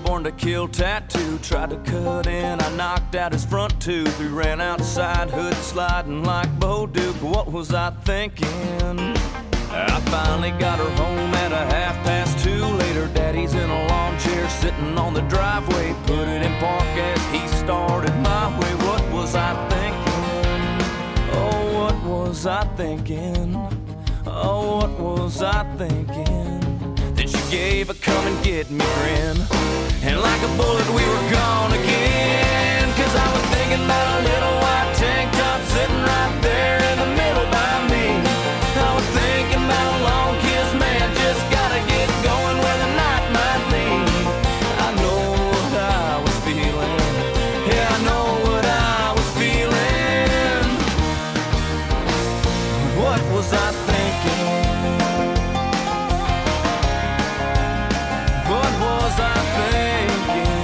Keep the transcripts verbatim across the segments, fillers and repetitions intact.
Born to Kill tattoo. Tried to cut in, I knocked out his front tooth. We ran outside, hood sliding like Bo Duke. What was I thinking? I finally got her home at a half past two. Later, Daddy's in a lawn chair sitting on the driveway. Put it in park as he started my way. What was I thinking? Oh, what was I thinking? Oh, what was I thinking? Then she gave a come and get me grin, and like a bullet we were gone again. Cause I was thinking about a little white tank top sitting right there in the middle by me. I was thinking about a long kiss, man, just gotta get going where the night might lead. I know what I was feeling, yeah, I know what I was feeling. What was I thinking? What was I thinking?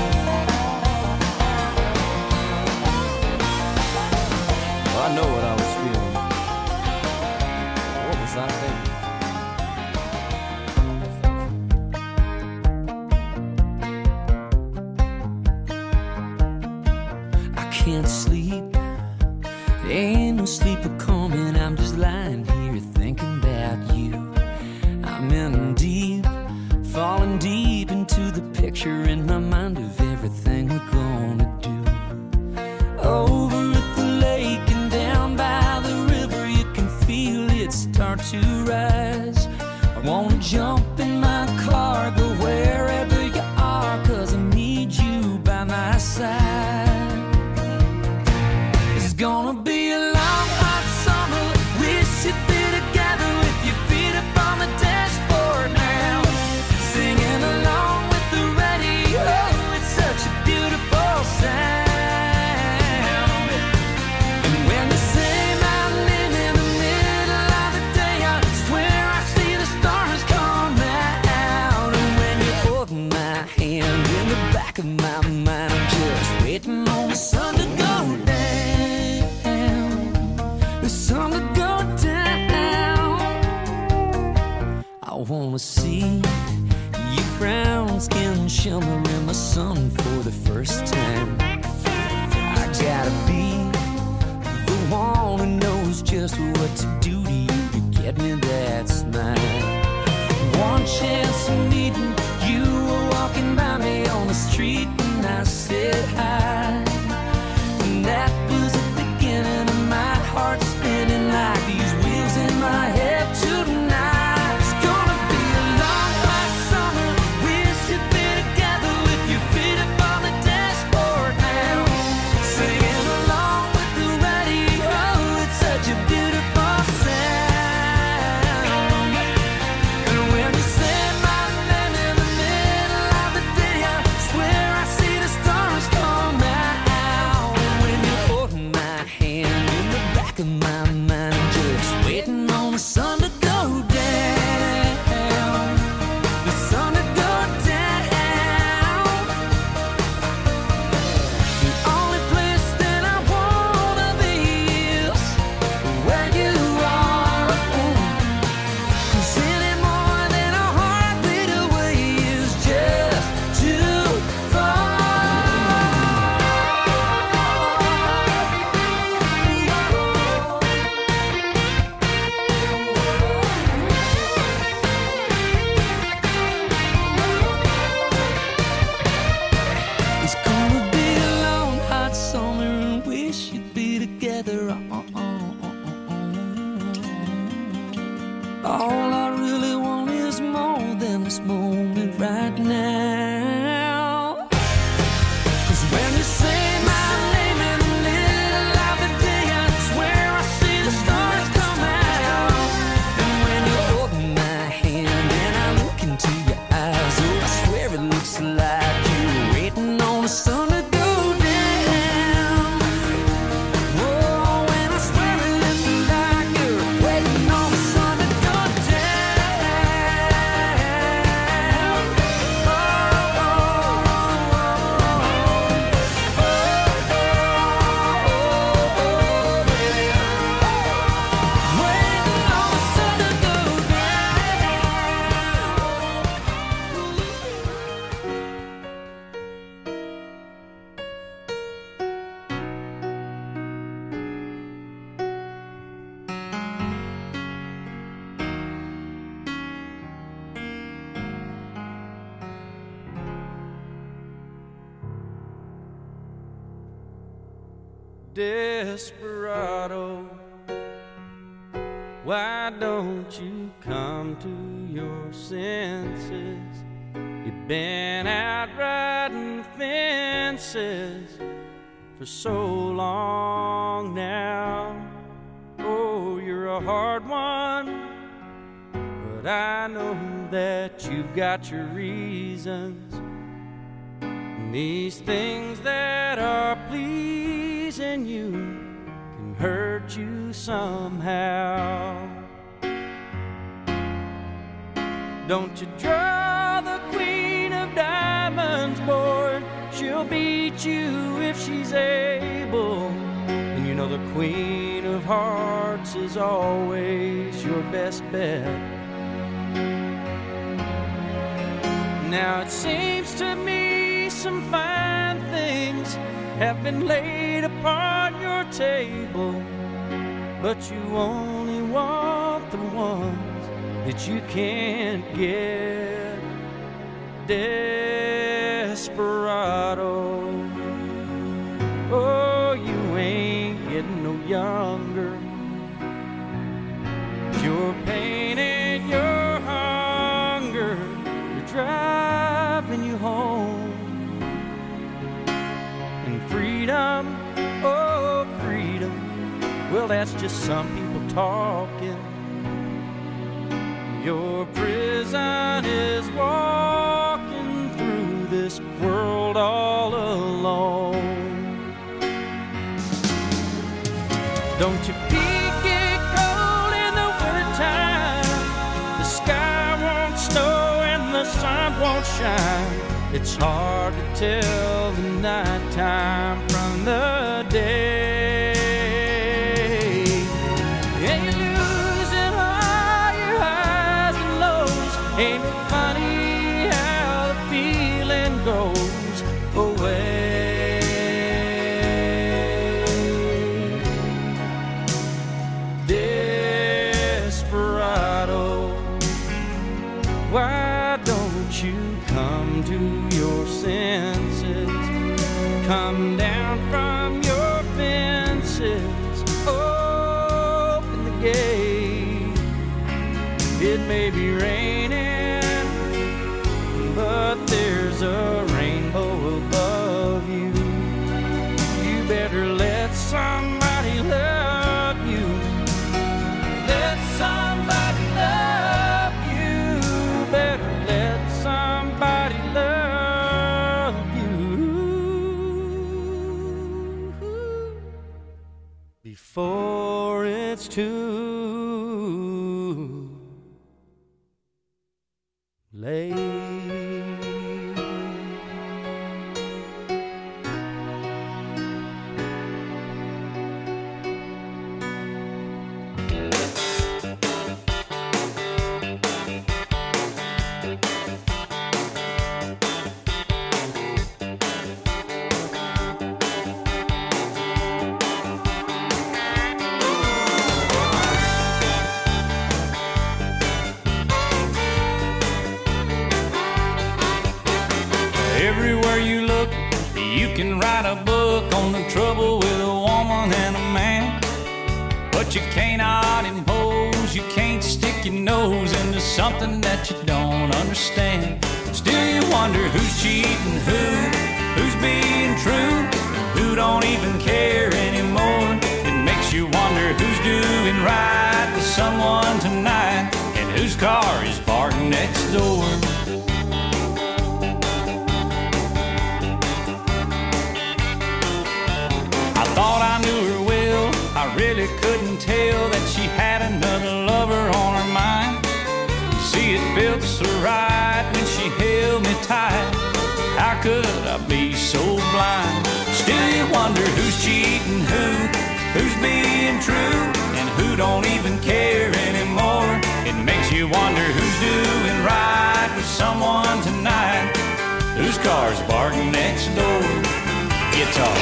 I know what I was feeling. What was I thinking? I can't sleep. Ain't no sleeper coming. I'm just lying here thinking about you. I'm in deep, falling deep into the picture in my mind of everything we're gonna do. Over at the lake and down by the river, you can feel it start to rise. I wanna jump in my car, go wherever you are, cause I need you by my side. It's gonna be a long hot summer. We should be together with your feet up on the dashboard now, singing along with the radio. It's such a beautiful sound. And when they say my name in the middle of the day, I swear I see the stars come out. And when you hold my hand in the back of my mind, I'm just waiting on the sun to go down, the sun to go down. I wanna see your brown skin shimmer in the sun for the first time. I gotta be the one who knows just what to do to you to get me that smile. One chance of meeting you, were walking by me on the street and I said hi. And that was the beginning of my heart spinning like these wheels in my head tonight. It's gonna be a long hot summer. We should be together with your feet up on the dashboard now, singing along with the radio. It's such a beautiful sound. And when you say my name in the middle of the day, desperado, why don't you come to your senses? You've been out riding fences for so long now. Oh, you're a hard one, but I know that you've got your reasons. And these things that are pleasing you can hurt you somehow. Don't you draw the queen of diamonds, boy. She'll beat you if she's able. And you know the queen of hearts is always your best bet. Now it seems to me some fine things have been laid upon your table, but you only want the ones that you can't get. Desperado, oh, you ain't getting no younger. Your pain and your hunger, you're driving you home. And freedom, oh, freedom, well, that's just some people talking. Your prison is walking through this world all alone. Don't your feet get cold in the wintertime? The sky won't snow and the sun won't shine. It's hard to tell the nighttime from the day. And you're losing all your highs and lows. Ain't it funny how the feeling goes away? Desperado, why don't you come to your senses? Come down from your fences, open the gate. It may be raining, but there's a rainbow above you. You better let somebody love you. Let somebody love you. Better let somebody love you before it's too late. Everywhere you look, you can write a book on the trouble with a woman and a man. But you cannot impose, you can't stick your nose into something that you don't understand. Still you wonder who's cheating who, who's being true, who don't even care anymore. It makes you wonder who's doing right with someone tonight, and whose car is parked next door. I thought I knew her well, I really couldn't tell that she had another lover on her mind. You see, it felt so right when she held me tight. How could I be so blind? Still you wonder who's cheating who, who's being true, and who don't even care anymore. It makes you wonder who's doing right with someone tonight, whose car's parked next door. Guitar.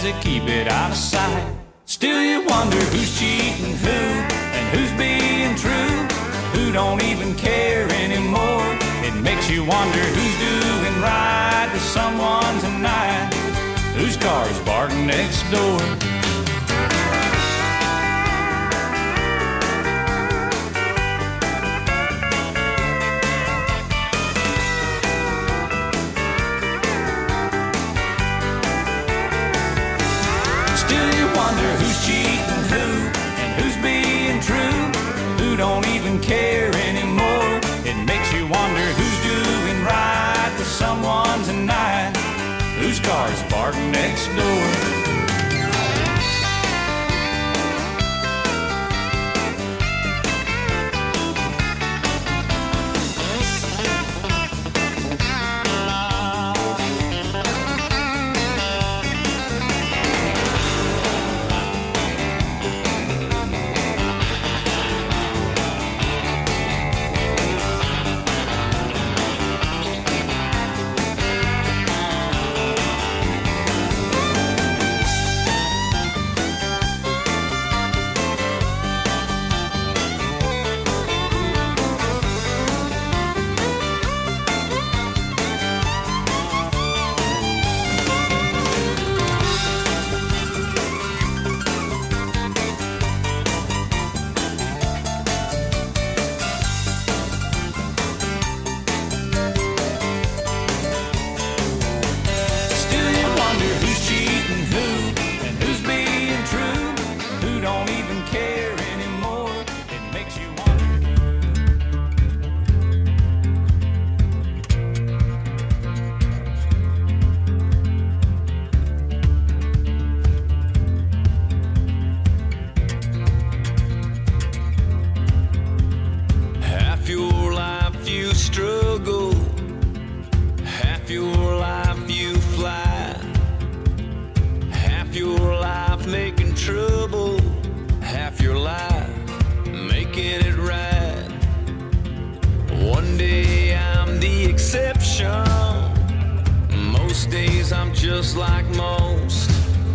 that keep it out of sight. Still you wonder who's cheating who and who's being true, who don't even care anymore. It makes you wonder who's doing right to someone tonight, whose car's parked next door. Who's cheating who and who's being true, who don't even care anymore. It makes you wonder who's doing right to someone tonight, whose car's parked next door. Just like most.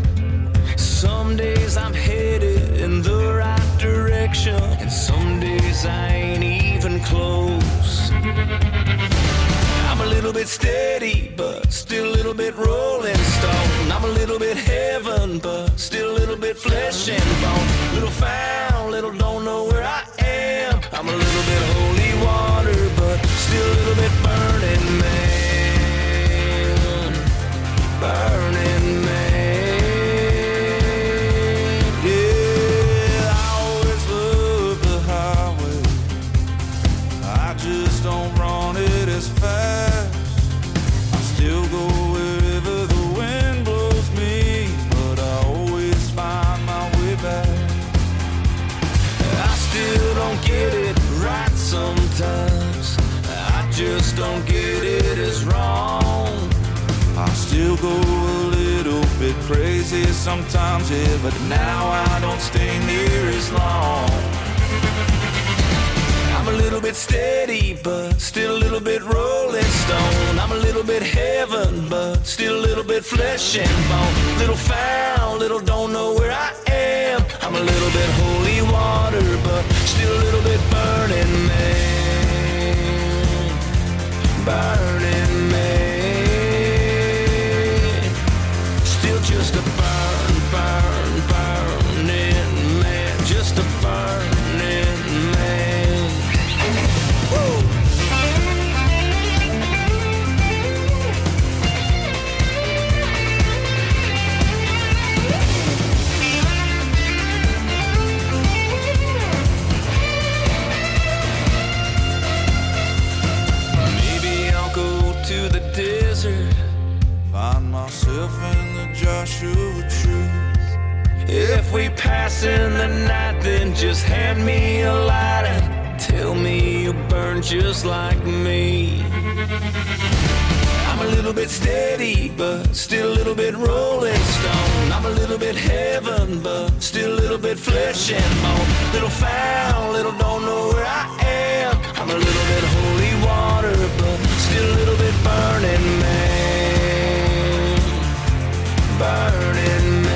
Some days I'm headed in the right direction, and some days I ain't even close. I'm a little bit steady, but still a little bit rolling stone. I'm a little bit heaven, but still a little bit flesh and bone. Little found, little don't know where I am. I'm a little bit holy water, but still a little bit burning man. Burning man, yeah. I always love the highway, I just don't run it as fast. I still go wherever the wind blows me, but I always find my way back. I still don't get it right sometimes, I just don't get it as wrong. I still go a little bit crazy sometimes, yeah, but now I don't stay near as long. I'm a little bit steady, but still a little bit rolling stone. I'm a little bit heaven, but still a little bit flesh and bone. Little found, little don't know where I am. I'm a little bit holy water, but still a little bit burning man. Burning man. Just a burn, burn, burning man. Just a burning man. Woo! Maybe I'll go to the desert, find myself in Joshua truth. If we pass in the night, then just hand me a lighter. Tell me you burn just like me. I'm a little bit steady, but still a little bit rolling stone. I'm a little bit heaven, but still a little bit flesh and bone. Little found, little don't know where I am. I'm a little bit holy water, but still a little bit burning man. Burning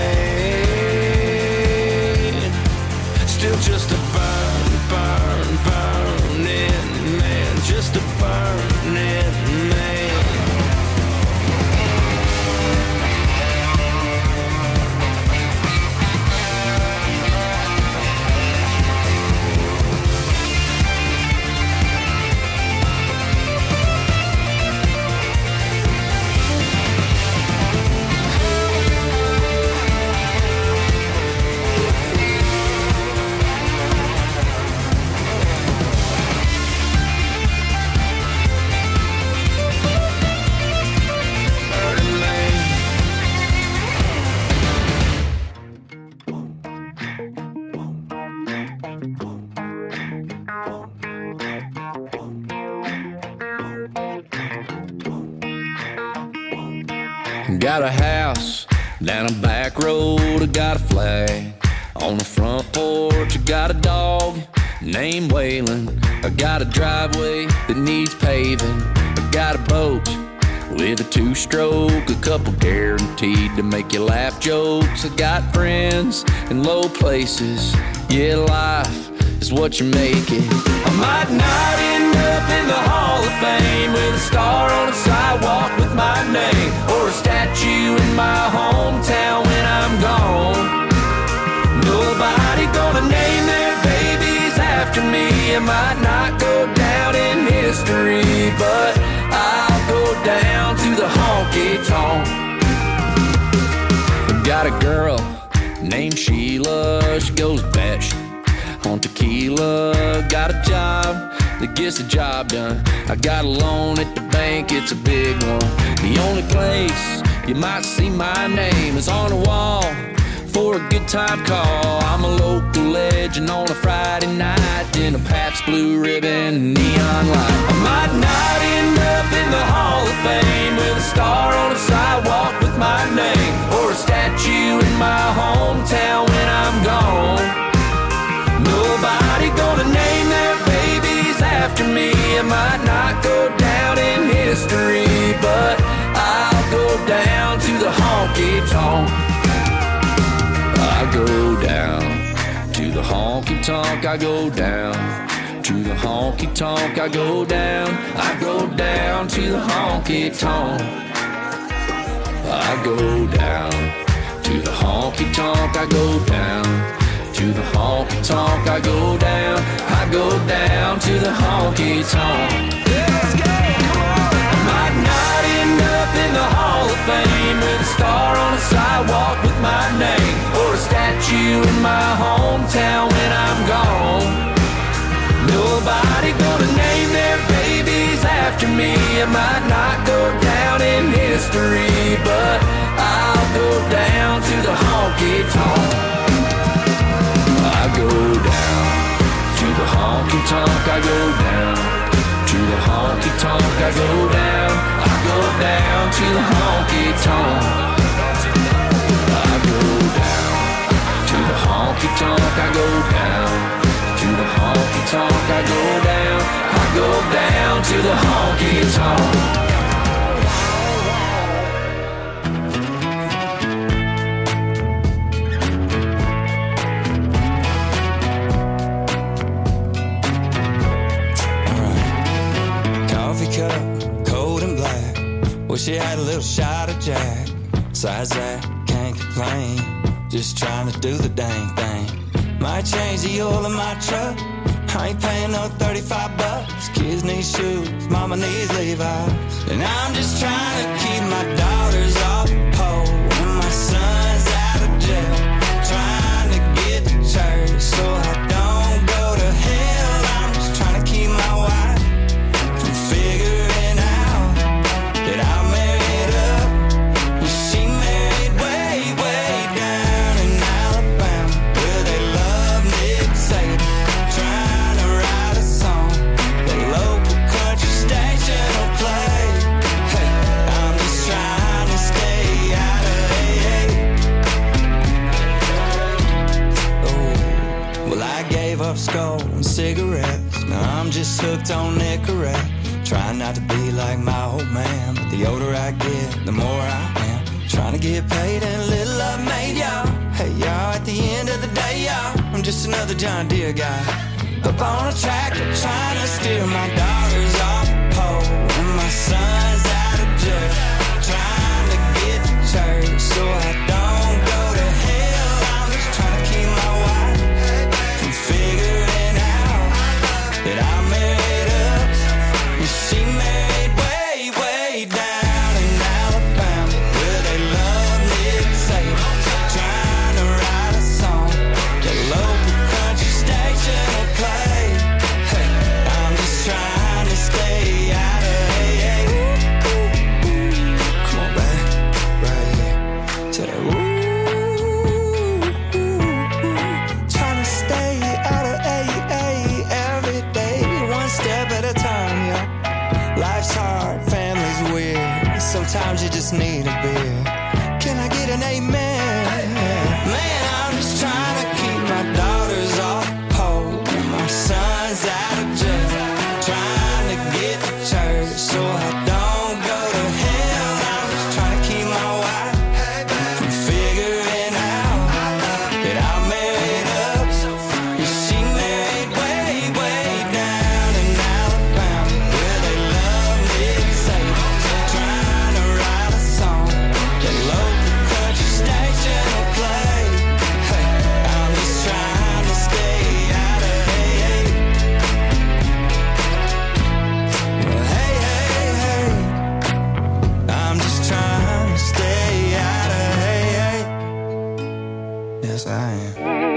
Got a house down a back road, I got a flag on the front porch. I got a dog named Waylon. I got a driveway that needs paving. I got a boat with a two-stroke, a couple guaranteed to make you laugh jokes. I got friends in low places. Yeah, life is what you make it. I might not end up in the Hall of Fame with a star on a sidewalk with my name, or a statue in my hometown when I'm gone. Nobody gonna name their babies after me. I might not go down in history, but I'll go down to the honky-tonk. Got a girl named Sheila, she goes batshit on tequila. Got a job that gets the job done. I got a loan at the bank, it's a big one. The only place you might see my name is on the wall for a good time call. I'm a local legend on a Friday night in a Pabst Blue Ribbon neon light. I might not end up in the Hall of Fame with a star on a sidewalk with my name, or a statue in my hometown when I'm gone. Nobody gonna name their babies after me. I might not go down in history, but I'll go down to the honky-tonk. I go down to the honky-tonk, I go down to the honky-tonk, I go down, I go down to the honky-tonk. I go down to the honky-tonk, I go down to the honky-tonk, I go down, I go down to the honky-tonk. Let's go, come on! I might not end up in the Hall of Fame with a star on a sidewalk with my name, or a statue in my hometown when I'm gone. Nobody gonna name their babies after me. I might not go down in history, but I'll go down to the honky-tonk. I go down to the honky-tonk, I go down to the honky-tonk, I go down, I go down to the honky-tonk. I go down to the honky-tonk, I go down to the honky-tonk, I go down, I go down to the honky-tonk. Wish you had a little shot of Jack. Besides that, can't complain. Just trying to do the dang thing. Might change the oil in my truck. I ain't paying no thirty-five bucks. Kids need shoes, mama needs Levi's. And I'm just trying to keep my daughters off the pole and my son's out of jail. Trying to get to church so I don't go to hell. I'm just trying to keep my wife from figuring out that I'm married up. She married way, way down in Alabama, where they love Nick Saban. Trying to write a song the local country station will play. Hey, I'm just trying to stay out of A A. Oh, well, I gave up skull and cigarettes. Now I'm just hooked on Nicorette. Trying not to be like my old man, but the older I get, the more I am. Trying to get paid and a little love made, y'all. Hey, y'all, at the end of the day, y'all, I'm just another John Deere guy up on a tractor trying to steer my daughters off the pole and my son's out of jail. Trying to get to church so I don't go to hell. I'm just trying to keep my wife from figuring out that I'm married up. She married way, way down in Alabama, where they love Nick Saban. Trying to write a song the local country station will play. Hey, I'm just trying to stay out of A A. Come on back, right here. Say that, ooh, trying to stay out of A A every day, one step at a time, yeah. Life's hard, family's weird, sometimes you just need a beer. Can I get an amen? Man, I'm just trying to keep my daughters off hold and my sons out of jail. Trying to get to church so I don't go to hell. I'm just trying to keep my wife from figuring out that I married up. And she married way, way down in Alabama, where they love mixtapes. Trying to write a song that local country station will play. Hey, I'm just trying to stay out of hey, hey. Well, hey, hey, hey. I'm just trying to stay out of hey, hey. Yes, I am.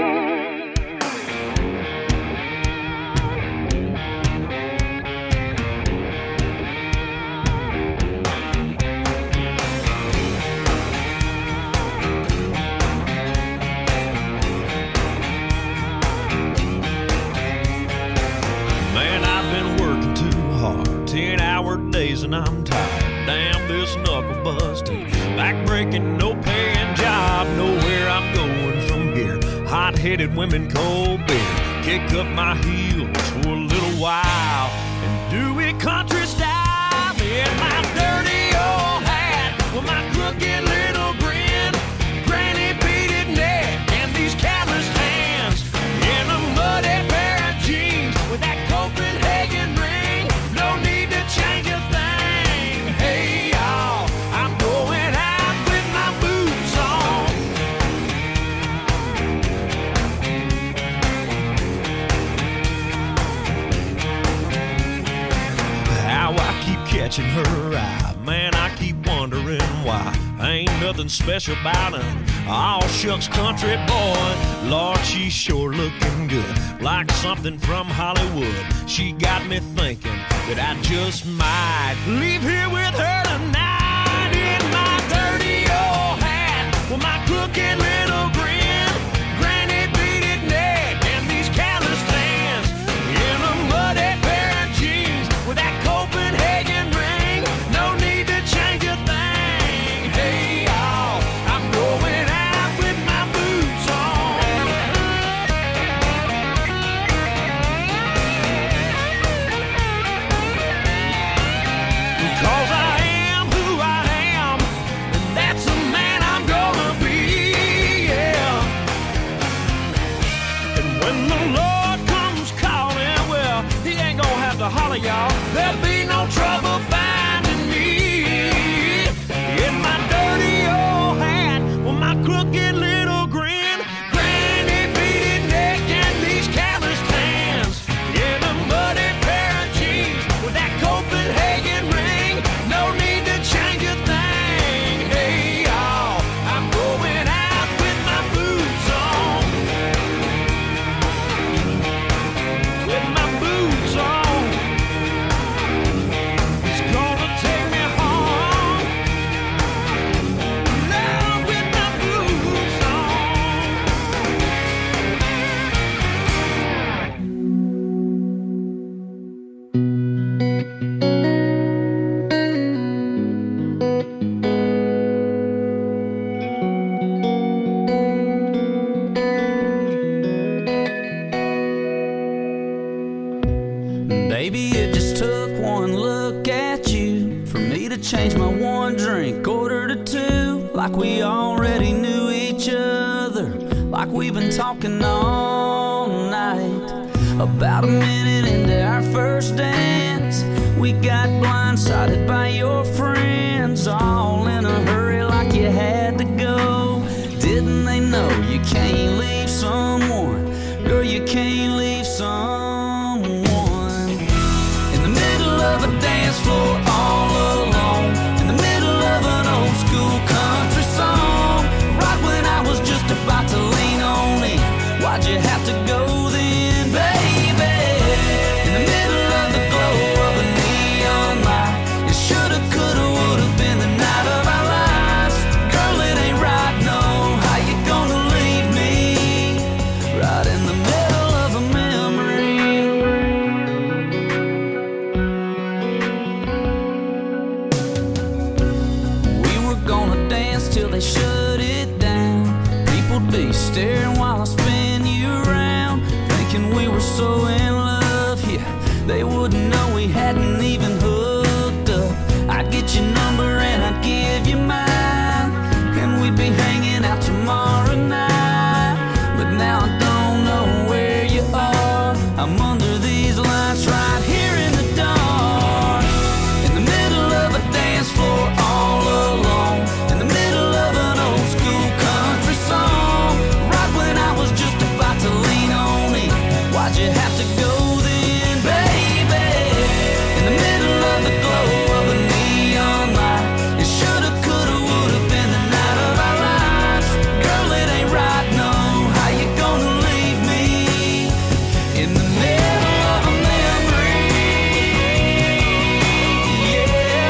Man, I've been working too hard, ten hour days and I'm tired. Damn this knuckle busting, back breaking, no paying job. Know where I'm going from here. Hot-headed women, cold beer. Kick up my heels for a little while and do it country style. In my dirty old hat with my crooked little grin, granny beaded neck and these calloused hands, in a muddy pair of jeans with that Copenhagen ring. No need to change a thing. Hey y'all, I'm going out with my boots on. How I keep catching her eye, man, I keep wondering why. Ain't nothing special about her. All shucks country boy. Lord, she's sure looking good, like something from Hollywood. She got me thinking that I just might leave here with her tonight. In my dirty old hat with my crooked little grin, granny beaded neck and these calloused hands, in a muddy pair of jeans with that Copenhagen ring. No need to change a thing. Hey y'all, I'm going out with my boots on. Because I am who I am, and that's the man I'm gonna be, yeah. And when the Lord comes calling, well, he ain't gonna have to holler, y'all. There'll be no trouble finding me. In my dirty old hat with my crooked little grin, granny beaded neck and these calloused hands, in a muddy pair of jeans with that Copenhagen ring. No need to change a thing. Hey y'all, I'm going out with my boots on. With my boots on. It's gonna take me home. Now with my boots on. Baby, it just took one look at you for me to change my one drink order to two. Like we already knew each other, like we've been talking all night. About a minute into our first dance, we got blindsided by your friends, all in a hurry like you had to go. Didn't they know you can't leave someone? Girl, you can't leave someone in the middle of a dance floor all alone, in the middle of an old school country song. Right when I was just about to lean on in, why'd you have to go then, baby? In the middle of the glow of a neon light, you should've staring while I spin you around, thinking we were so in love. Yeah, they wouldn't know we hadn't even hooked up. I'd get your number and I'd give you mine, and we'd be hanging out tomorrow night. But now I don't know where you are. I'm under these lights right here in the dark, in the middle of a dance floor all alone, in the middle of an old school country song. Right when I was just about to lean on it, why'd you have to go then, baby? In the middle of the glow of a neon light, it shoulda, coulda, woulda been the night of our lives. Girl, it ain't right, no. How you gonna leave me in the middle of a memory? Yeah.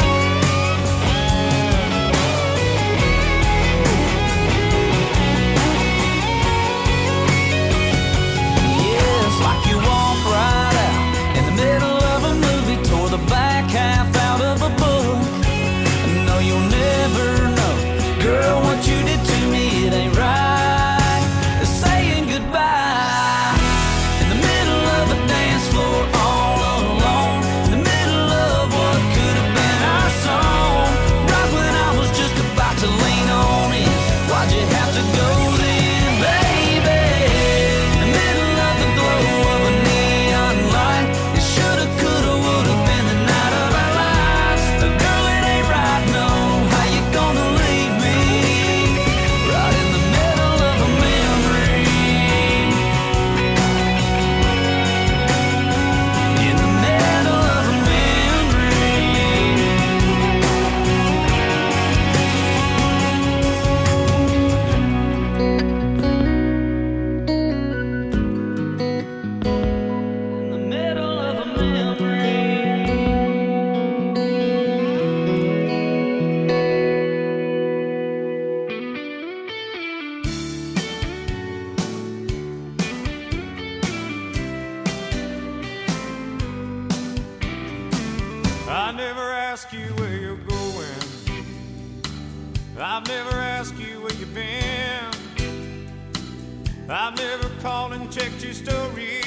Yeah, it's like you walk right out in the middle of a movie, tore the back half out of a book. No, you'll never know, girl, what you did to me, it ain't right. Saying goodbye in the middle of a dance floor all alone, in the middle of what could have been our song. Right when I was just about to lean on it, why'd you have to go then, baby? In the middle of the glow of a neon light, it shoulda, coulda, woulda been the night of our lives. Girl, it ain't right, no. How you gonna leave me right in the middle of a memory? In the middle of a memory. In the middle of a memory. I never ask you where you're going. I've never asked you where you've been. I've never called and checked your story.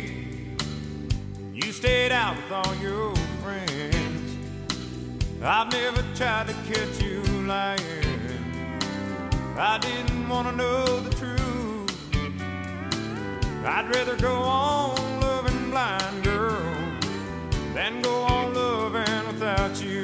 You stayed out with all your friends. I've never tried to catch you lying. I didn't want to know the truth. I'd rather go on loving blind, girl, than go on loving without you.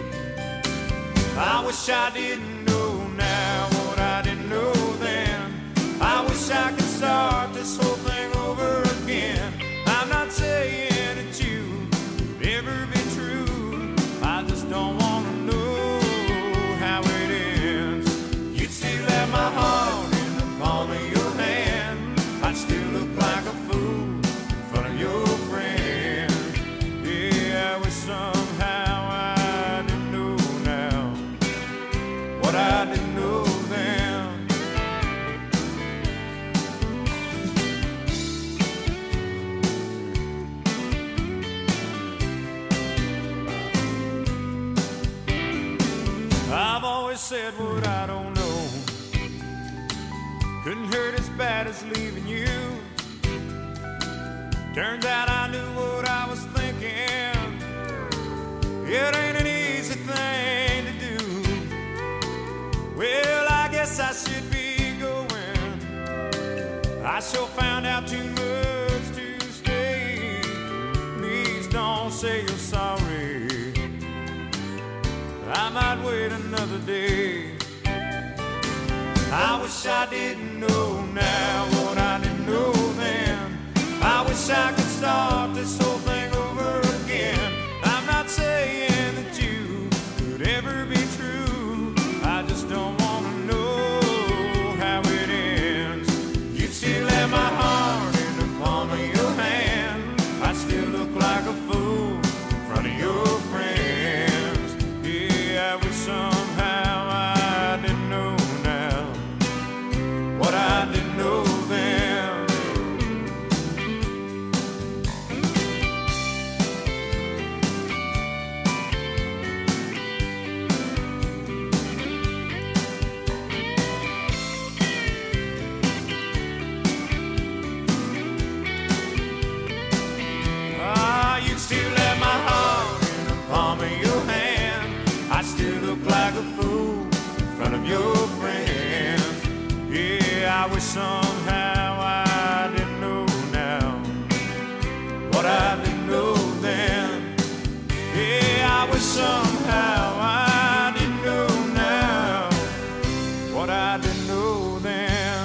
I wish I didn't know now what I didn't know then. I wish I could start this whole thing over again. I'm not saying that you could ever be true. I just don't want to know how it ends. You'd still have my heart in the palm of your hand. I'd still look like a fool in front of your friends. Yeah, I wish somehow I didn't know now what I didn't know then. I've always said what I don't know. Couldn't hurt as bad as leaving you. Turns out I knew what I was thinking. It ain't an easy thing to do. Well, I guess I should be going. I sure found out too much to stay. Please don't say you're sorry. I might wait another day. I wish I didn't know now what I didn't know then. I wish I could start this whole thing over again. I'm not saying that you could ever be true. I just don't want to know how it ends. You'd still have my heart in the palm of your hand. I'd still look like a fool in front of your friends. Yeah, I wish somehow I didn't know now what I didn't know then. look like a fool in front of your friends. Yeah, I wish somehow I didn't know now what I didn't know then. Yeah, I wish somehow I didn't know now what I didn't know then.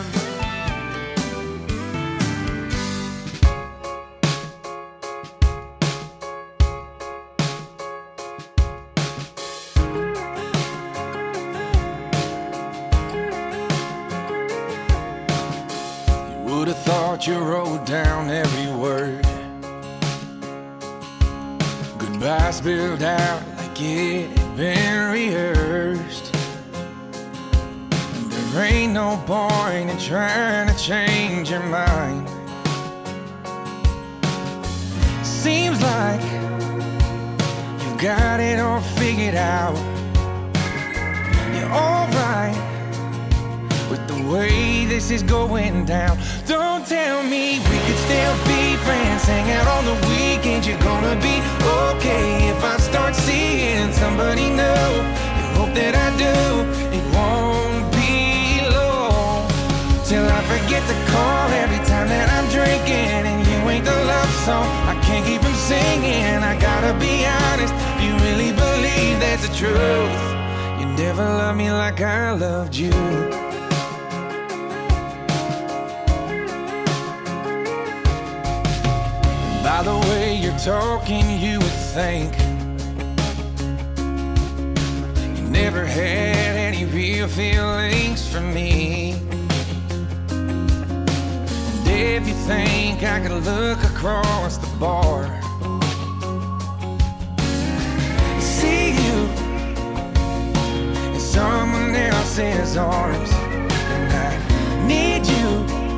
Would've thought you wrote down every word. Goodbye spilled out like it had been rehearsed. And there ain't no point in trying to change your mind. Seems like you've got it all figured out. You're alright with the way this is going down. Don't tell me we could still be friends, hang out on the weekends. You're gonna be okay if I start seeing somebody new. You hope that I do, it won't be long till I forget to call every time that I'm drinking. And you ain't the love song I can't keep from singing. I gotta be honest, if you really believe that's the truth, you never loved me like I loved you. By the way you're talking, you would think you never had any real feelings for me. And if you think I could look across the bar, see you in someone else's arms, and I need you.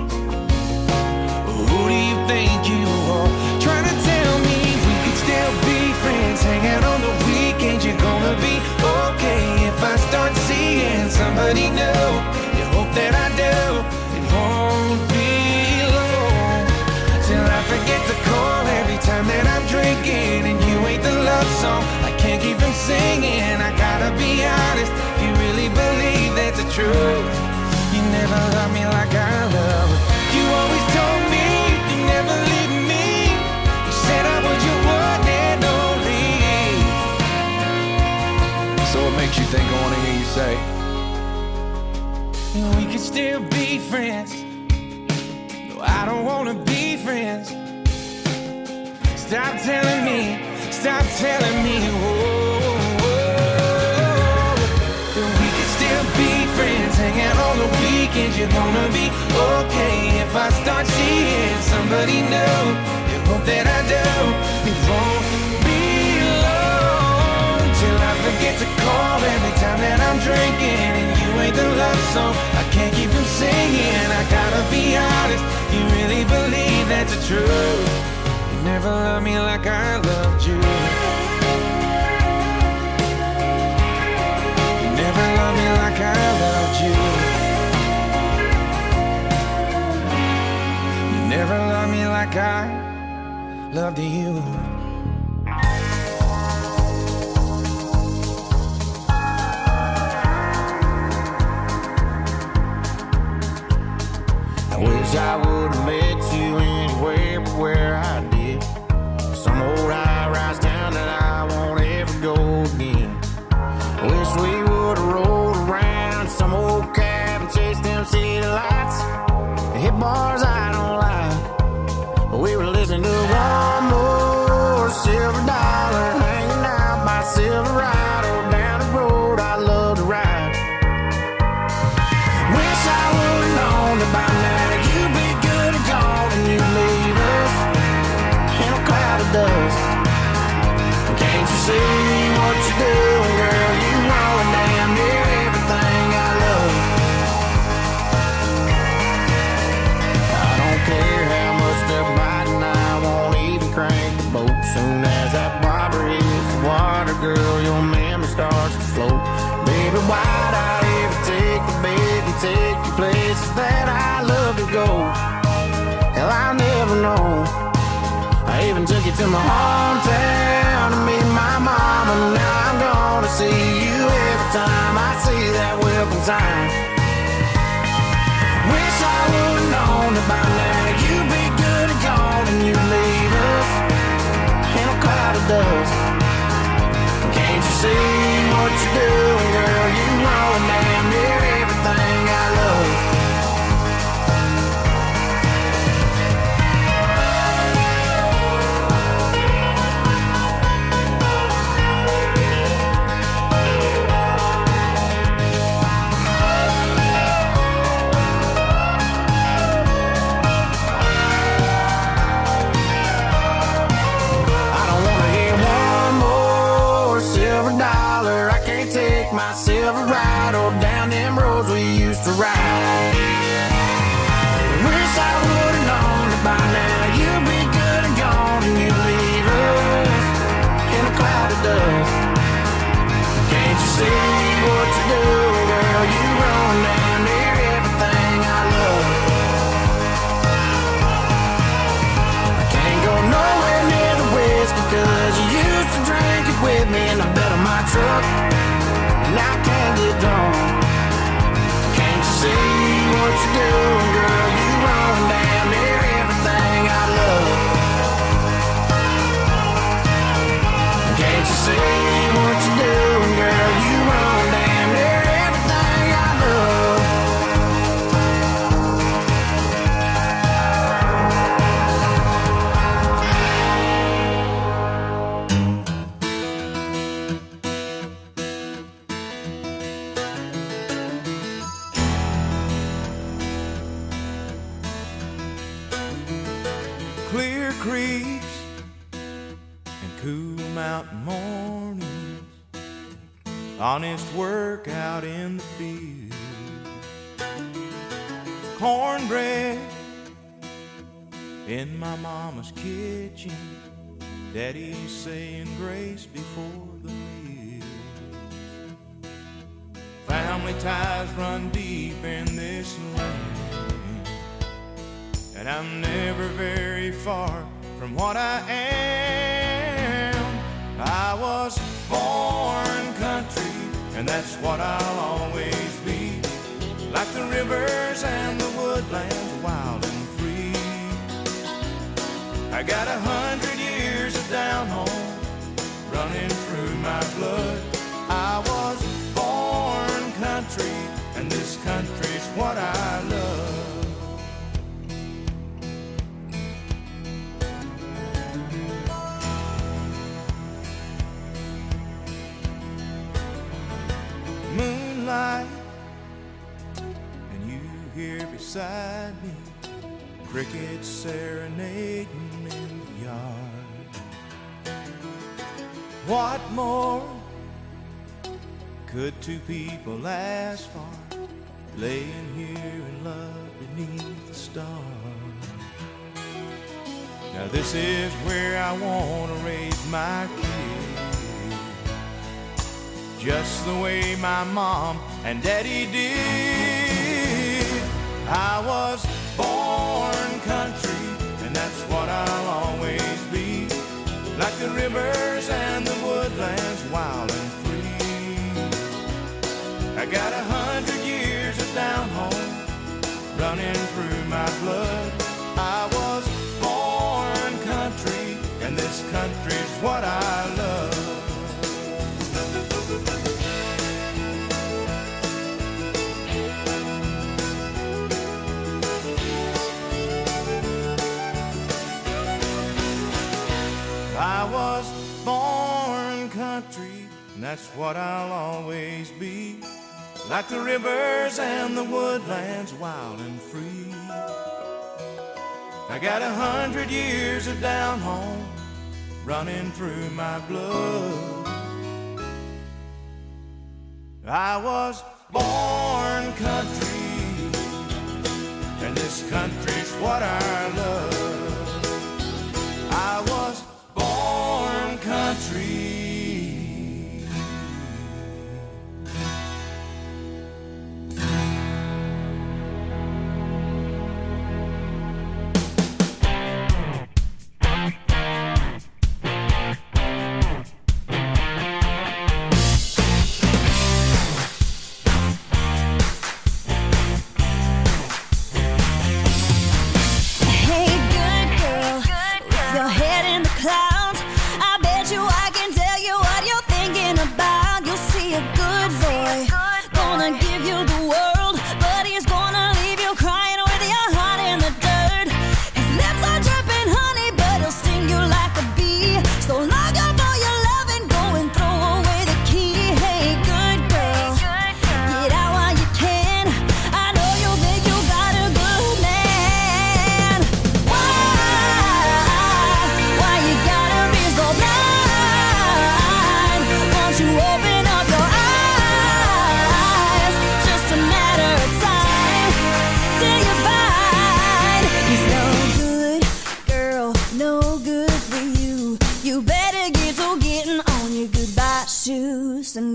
Who do you think you are? Trying to tell me we could still be friends, hang out on the weekends. You're gonna be okay if I start seeing somebody new. You hope that I do, it won't be long till I forget to call every time that I'm drinking. And you ain't the love song I can't keep from singing. I gotta be honest, if you really believe that's the truth, you never loved me like I love. You always told me you never leave me. You said I was your one and only. So what makes you think I wanna hear you say we could still be friends? No, I don't wanna be friends. Stop telling me, stop telling me, whoa, whoa, that we could still be friends, hang out on the weekends. You're gonna be okay if I start seeing somebody new. You hope that I do, it won't be long till I forget to call every time that I'm drinking. And you ain't the love song I can't keep from singing. I gotta be honest, you really believe that's the truth. You never loved me like I loved you. You never loved me like I loved you. You never loved me like I loved you. I wish I would've met you anywhere but where I did. Some old high-rise town that I won't ever go again. I wish we would've rolled around some old cab and chased them city lights. Hit bars I don't like, but we were listening to one more Silver Dollar, hanging out by Silverado, down the road I love to ride. Wish I would've known that by now you'd be good and gone and you'd leave us in a cloud of dust. Can't you see what you're doing, girl? You ruin damn near everything I love. I don't care how much they're biting, I won't even crank the boat. Soon as that bobber hits the water, girl, your memory starts to float. Baby, why'd I ever take the bait and take you places that I love to go? Hell, I'll never know. I even took you to my hometown to meet my mama. Now I'm gonna see you every sign. Wish I would've known that by now you'd be good and gone, and you'd leave us in a cloud of dust. Can't you see what you're doing, girl? You ruin damn near everything I love. My silver ride or down them roads we used to ride. Wish I would've known that by now you'd be good and gone, and you'd leave us in a cloud of dust. Can't you see what you're doing, girl? You run down near everything I love. I can't go nowhere near the whiskey, cause you used to drink it with me in the bed of my truck. And I can't get drunk. Can't you see what you're doing, girl? You run damn near everything I love. Can't you see what you're doing, girl? You run damn near everything I love. Clear creeks and cool mountain mornings, honest work out in the field, cornbread in my mama's kitchen, daddy saying grace before the meal. Family ties run deep in this land, and I'm never very far from what I am. I was born country, and that's what I'll always be. Like the rivers and the woodlands, wild and free. I got a hundred years of down home running through my blood. I was born country, and this country's what I love. Moonlight, and you here beside me, crickets serenading in the yard. What more could two people ask for, laying here in love beneath the stars? Now this is where I want to raise my kids, just the way my mom and daddy did. I was born country, and that's what I'll always be. Like the rivers and the woodlands, wild and free. I got a hundred years of down home running through my blood. I was born country, and this country's what I love. I was born country, and that's what I'll always be. Like the rivers and the woodlands, wild and free. I got a hundred years of down home running through my blood. I was born country, and this country's what I love. I was born country.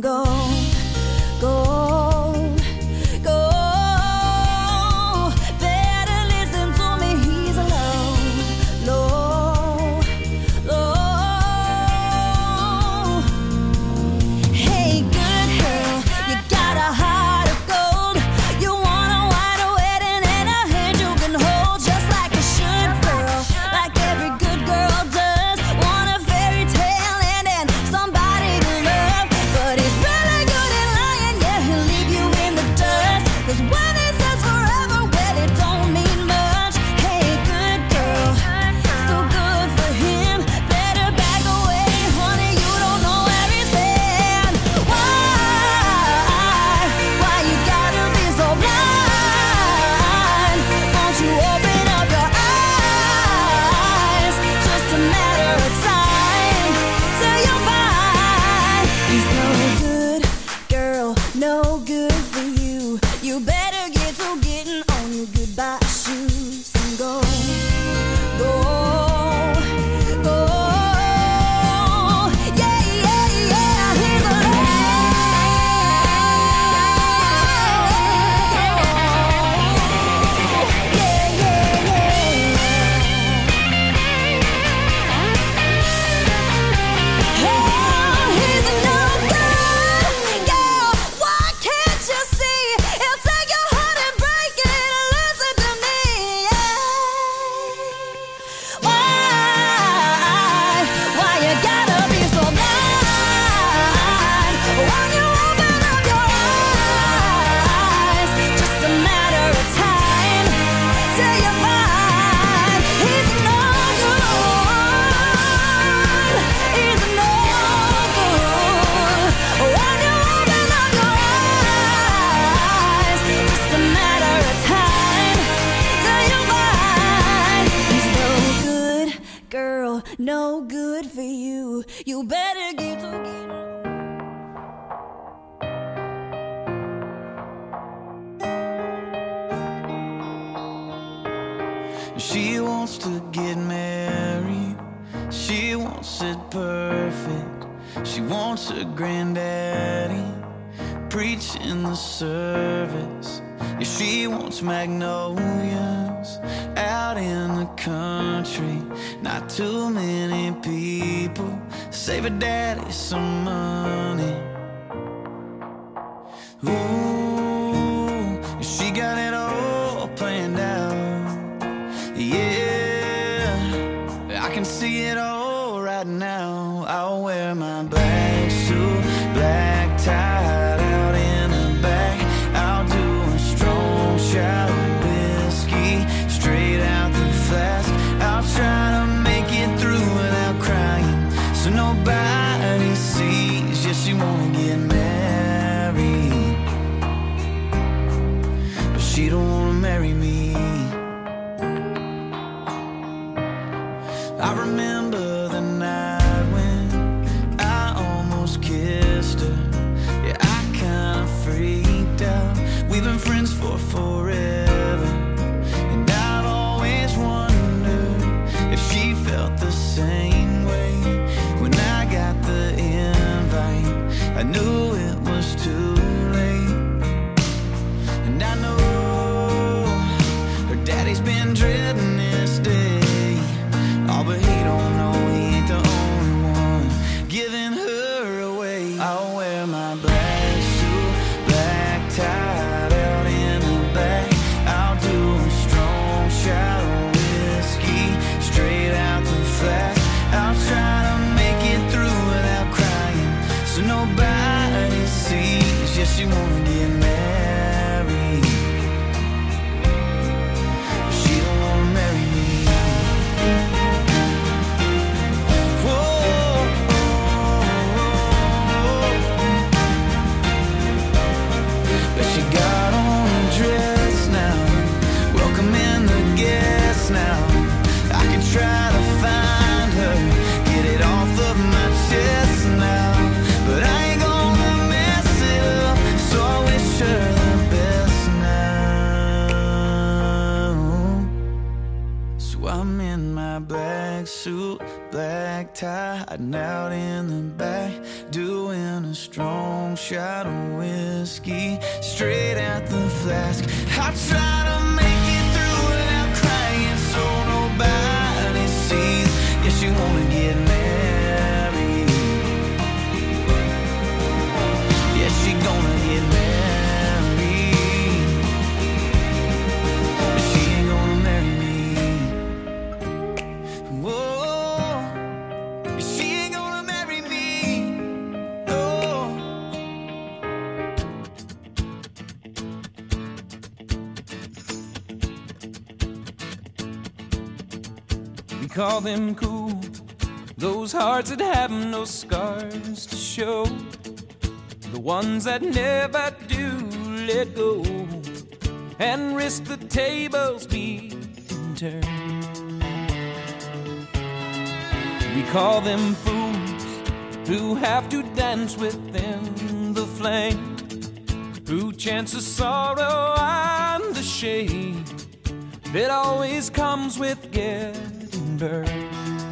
go, go, go. Better listen to me, he's alone, low, low. Hey, good girl, you got a heart of gold. You want a white wedding and a hand you can hold, just like you should, girl, like every good girl does. Want a fairy tale and then somebody to love, but he's really good at lying. Yeah, he'll leave you in the dust, 'cause when he says forever, well, it don't mean much. Hey, good girl, so good for him. Better back away, honey, you don't know where he's been. Why, why you gotta be so blind? Won't you open up your eyes? Just a matter of time till you find he's no good, girl, no good for you. You better get to getting on your goodbye shoes and go, go, go. Yeah, yeah, yeah, he's alone. Yeah, yeah, yeah. Oh, he's no good, girl. Why can't you see? He'll take your heart and break it. Listen to me, yeah. Why, why you gotta be so blind? When you open up your eyes, just a matter of time till you find he's no good. He's no good. When you open up your eyes, just a matter of time till you find he's no good, girl, no good for you. You better get to get. She wants to get married. She wants it perfect. She wants a granddaddy preaching the service. Yeah, she wants magnolias out in the country. Not too many people. Save her daddy some money. Ooh, she got it all planned out. Yeah, I can see it all right now. I'll wear my black suit, black tie out in the back. I'll do a strong shot of whiskey straight out the flask. I'll try to make it through without crying, so nobody sees. Yeah, she wanna get married, but she don't wanna marry me. I remember the night when I almost kissed her. Yeah, I kinda freaked out. We've been friends for forever, and I've always wondered if she felt the same way. When I got the invite, I knew it was too late. And I know her daddy's been dreading this day. Oh, but he don't know he ain't the only one giving her away. I'll wear my black suit, black tie out in the back. I'll do a strong shot of whiskey straight out the flask. I'll try to make it through without crying, so nobody sees. Yeah, she wanna get married, but she don't wanna marry me. But she got on a dress now, welcoming the guests now. I could try to find her, get it off of my chest now, but I ain't gonna mess it up, so I wish her the best now. So I'm in my black suit, black tie, hiding out in the back, doing a strong shot of whiskey straight out the flask. I try to make it through without crying so nobody sees. Yeah, she wanna get married. Yeah, she gonna get married, but she ain't gonna marry me. Whoa, she ain't gonna marry me. Oh. We call them cool, those hearts that have no scars to show, the ones that never do let go and risk the tables being turned. We call them fools who have to dance within the flame, who chance the sorrow and the shame that always comes with getting burned.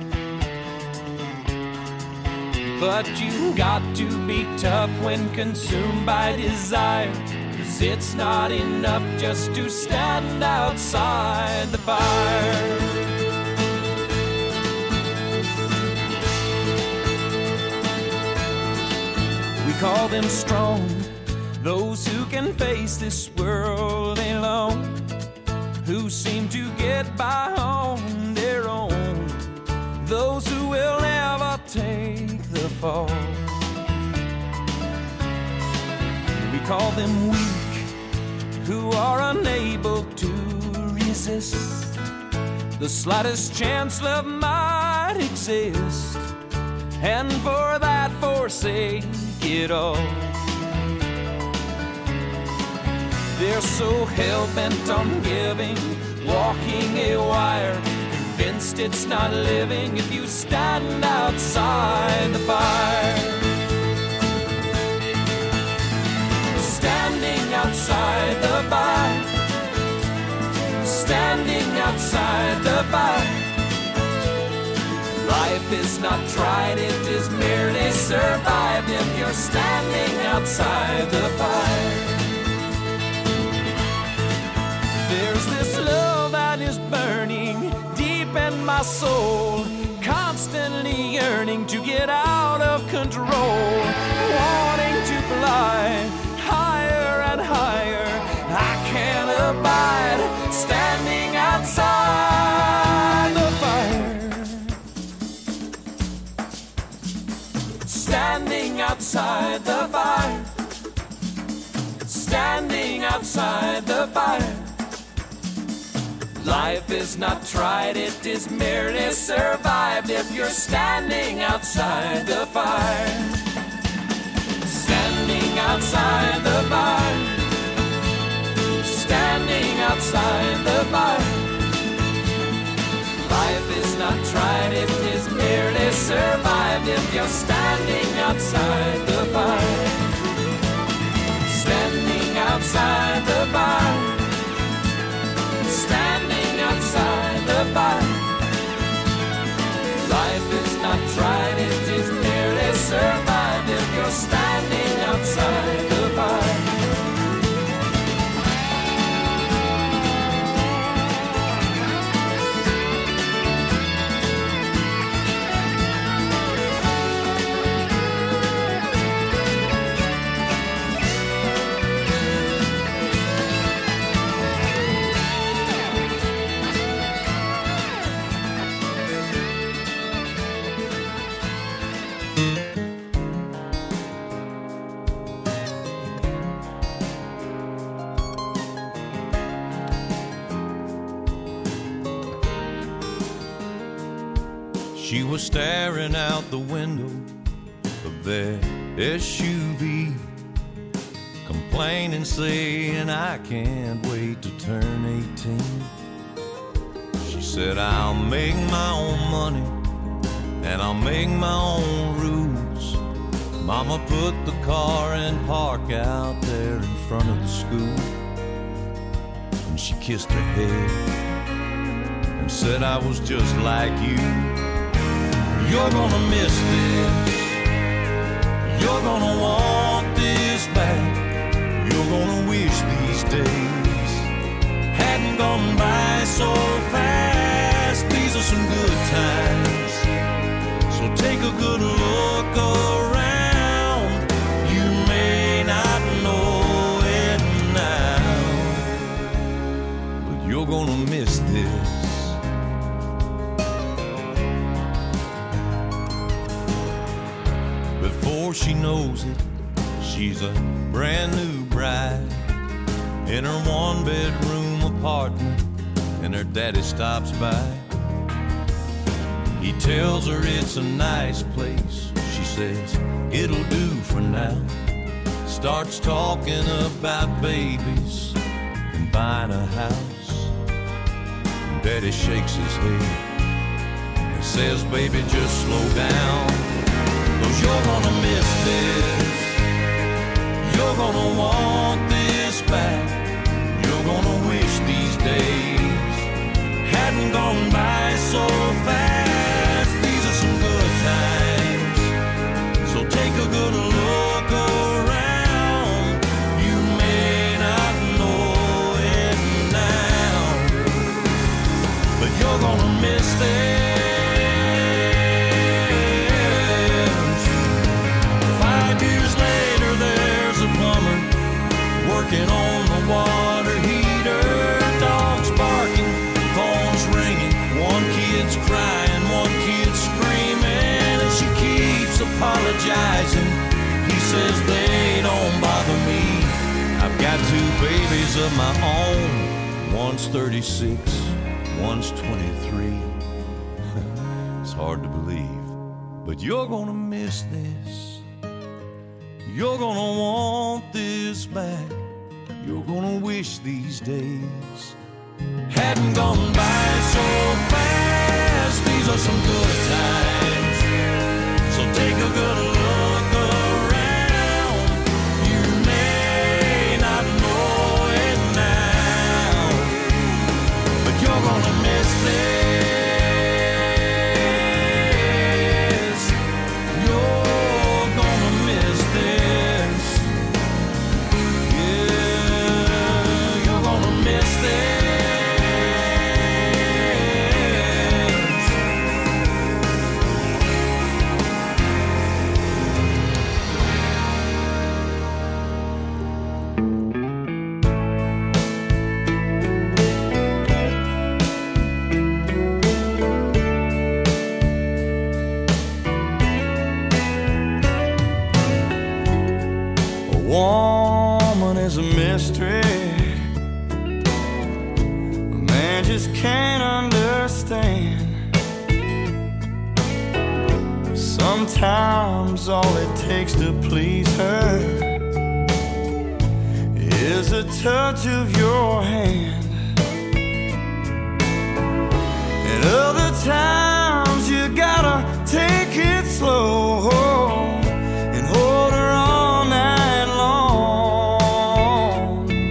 But you got to be tough when consumed by desire, 'cause it's not enough just to stand outside the fire. We call them strong, those who can face this world alone, who seem to get by on their own, those who will never take the fall. We call them weak, who are unable to resist the slightest chance love might exist, and for that forsake it all. They're so hell-bent on giving, walking a wire, convinced it's not living if you stand outside the fire. Standing outside the fire, standing outside the fire. Life is not tried, it is merely survived if you're standing outside the fire. There's this love that is burning deep in my soul, constantly yearning to get out of control, wanting to fly higher and higher. I can't abide standing outside the fire. Standing outside the fire. Standing outside the fire. Life is not tried, it is merely survived if you're standing outside the fire. Standing outside the fire. Standing outside the fire. Life is not tried, it is merely survived if you're standing outside the fire. Standing outside the fire. Standing outside the fire. Life is not tried, it is merely survived if you're standing outside the fire. She was staring out the window of that S U V, complaining, saying, I can't wait to turn eighteen. She said, I'll make my own money and I'll make my own rules. Mama put the car in park out there in front of the school, and she kissed her head and said, I was just like you. You're gonna miss this, you're gonna want this days hadn't gone by so fast. These are some good times, so take a good look around. You may not know it now, but you're gonna miss this. Before she knows it, she's a brand new bride in her one-bedroom apartment, and her daddy stops by. He tells her it's a nice place. She says, it'll do for now. Starts talking about babies and buying a house. Daddy shakes his head and says, baby, just slow down, 'cause you're gonna miss this. You're gonna want this back. You're gonna wish these days hadn't gone by so fast. These are some good times, so take a good look around. You may not know it now, but you're gonna miss this. Five years later, there's a plumber working on the water heater. Dogs barking, phones ringing, one kid's crying, one kid's screaming, and she keeps apologizing. He says they don't bother me. I've got two babies of my own. One's thirty-six, one's twenty-three. It's hard to believe, but you're gonna miss this. You're gonna want this back. You're gonna wish these days hadn't gone by so fast. These are some good times, so take a good look around. You may not know it now, but you're gonna miss this. You're gonna miss this. Yeah, you're gonna miss this. A woman is a mystery. A man just can't understand. Sometimes all it takes to please her is a touch of your hand. And other times you gotta take it slow and hold her all night long.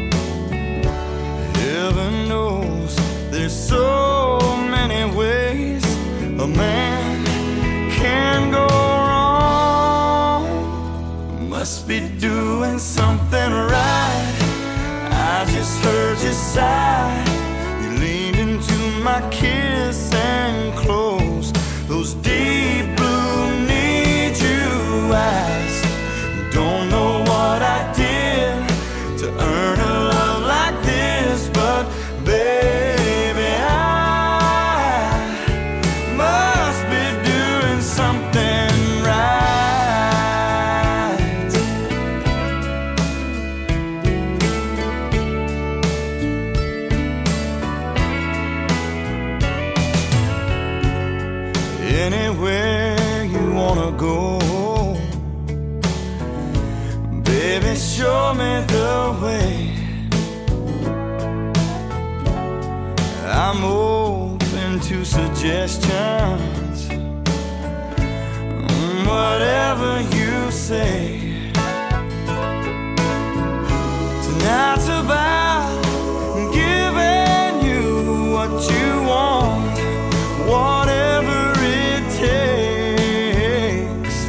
Heaven knows there's so many ways a man can go wrong. Must be doing something right. I just heard you sigh. You leaned into my kiss and closed those deep blue need you eyes. Don't know what I did to earn a love like this, but baby, I must be doing something right. Anywhere you wanna go, baby, show me the way. I'm open to suggestions, whatever you say. Tonight's about giving you what you want, whatever it takes.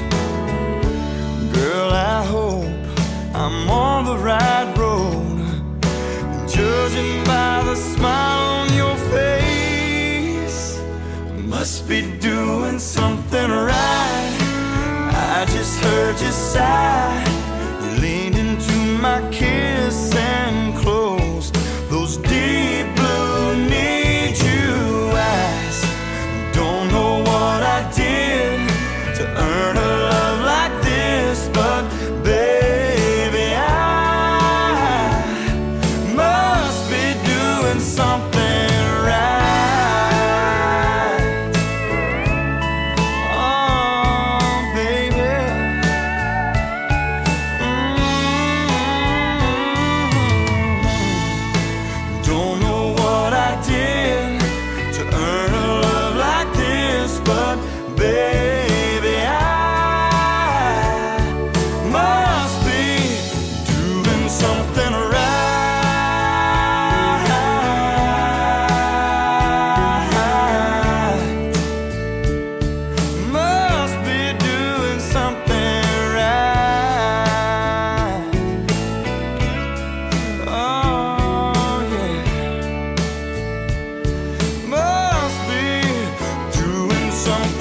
Girl, I hope I'm on the right road, judging by the smile on your face. Must be doing something right. I just heard you sigh. You leaned into my kiss.